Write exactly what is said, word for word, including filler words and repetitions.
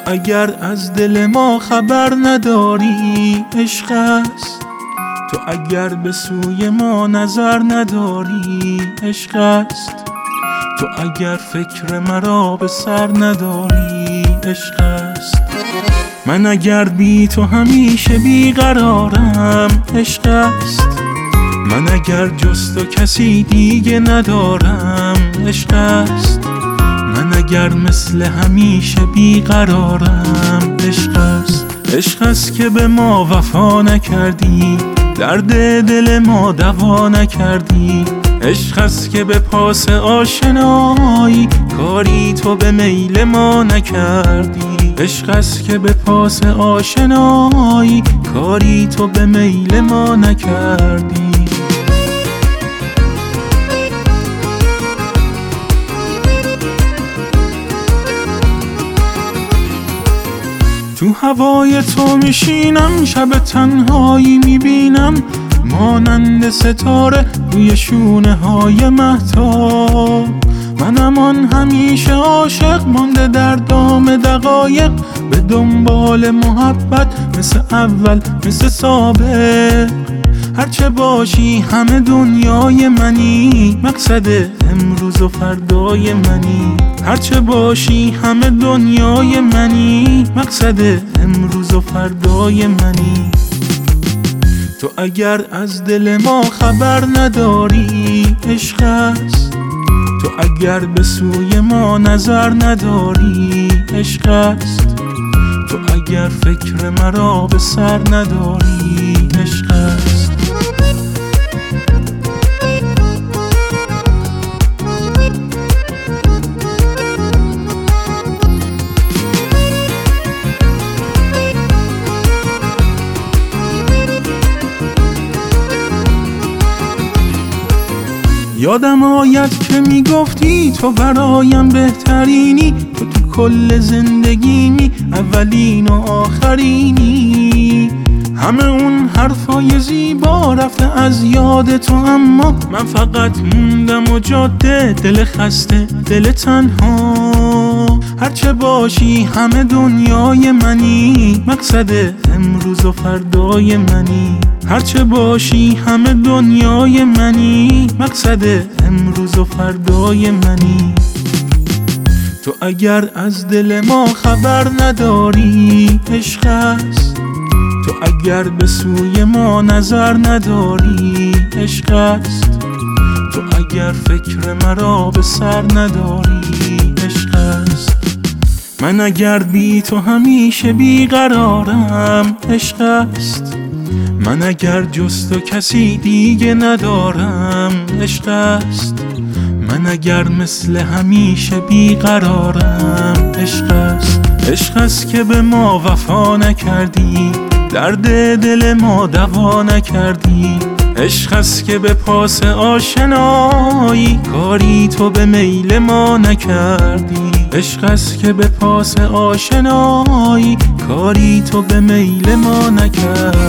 اگر از دل ما خبر نداری عشق است، تو اگر به سوی ما نظر نداری عشق است، تو اگر فکر مرا به سر نداری عشق است. من اگر بی تو همیشه بیقرارم عشق است، من اگر جز تو کسی دیگه ندارم عشق است، من اگر مثل همیشه بیقرارم عشق است. عشق است که به ما وفا نکردی، درد دل ما دوا نکردی. عشق است که به پاس آشنایی کاری تو به میل ما نکردی. عشق است که به پاس آشنایی کاری تو به میل ما نکردی. تو هوای تو میشینم، شب تنهایی میبینم مانند ستاره روی شونه های مهتاب. منم آن همیشه عاشق مانده در دام دقایق، به دنبال محبت مثل اول مثل سابق. هرچه باشی همه دنیای منی، مقصد امروز و فردای منی. هرچه باشی همه دنیای منی، مقصد امروز و فردای منی. تو اگر از دل ما خبر نداری عشق است، تو اگر به سوی ما نظر نداری عشق است، تو اگر فکر مرا به سر نداری عشق است. یادم آید که میگفتی تو برایم بهترینی، تو تو کل زندگیمی اولین و آخرینی. همه اون حرفای زیبا رفته از یاد تو، اما من فقط موندم و جاده، دل خسته دل تنها. هرچه باشی همه دنیای منی، مقصد امروز و فردای منی. هرچه باشی همه دنیای منی، مقصد امروز و فردای منی. تو اگر از دل ما خبر نداری عشق است، تو اگر به سوی ما نظر نداری عشق است، تو اگر فکر مرا به سر نداری عشق است. من اگر بی تو همیشه بیقرارم عشق است، من اگر جز تو کسی دیگه ندارم عشق است، من اگر مثل همیشه بیقرارم عشق است. عشق است که به ما وفا نکردی، درد دل ما دوا نکردی. عشق است که به پاس آشنایی کاری تو به میل ما نکردی. عشق است که به پاس آشنایی کاری تو به میل ما نکردی.